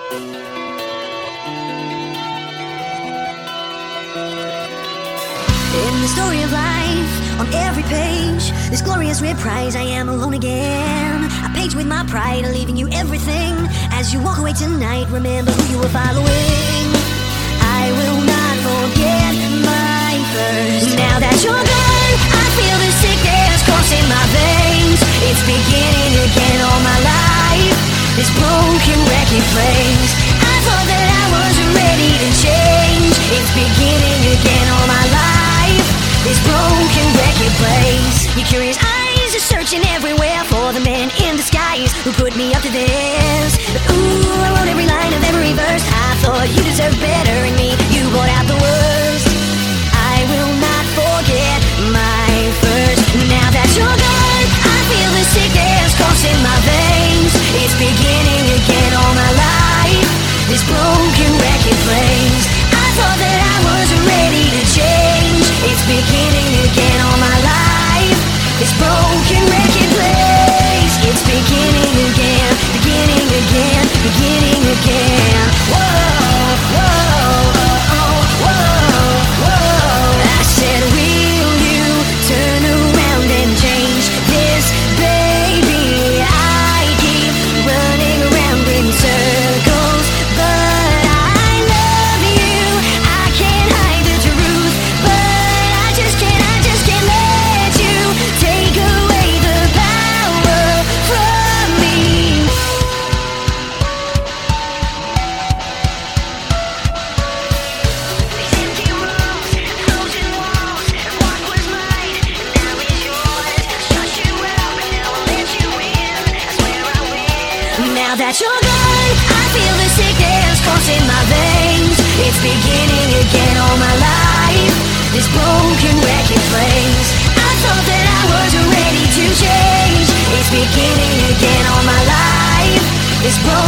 In the story of life, on every page, this glorious reprise, I am alone again. A page with my pride, leaving you everything. As you walk away tonight, remember who you were following. I will not forget my first. Now that you're gone, I feel the sickness coursing my veins. It's beginning again all my life. This broken record plays. I thought that I was ready to change. It's beginning again all my life. This broken record plays. Your curious eyes are searching everywhere for the man in disguise who put me up to this. But ooh, I wrote every line of every verse. I thought you deserved better in me. You brought out the worst. I will not forget my first. Now that you're gone, I feel the sickness coursing my veins. It's beginning again all my life. This broken record plays. I thought that I was ready to change. It's beginning again all my life. This broken record plays. It's beginning again, beginning again, beginning again. Whoa, whoa, oh, oh, whoa, whoa. I said, will you turn around and change this, baby? I keep running around in circles, but I love you. I can't hide the truth, but I just can't let you take away the power from me. These empty rooms, closing walls, what was mine now is yours. Shut you out, but now I'll let you in. I swear I will. Now that you're gone, I feel the sickness coursing my veins. It's beginning again all my life. This broken record plays. I thought that I was ready to change. It's beginning again all my life. This broken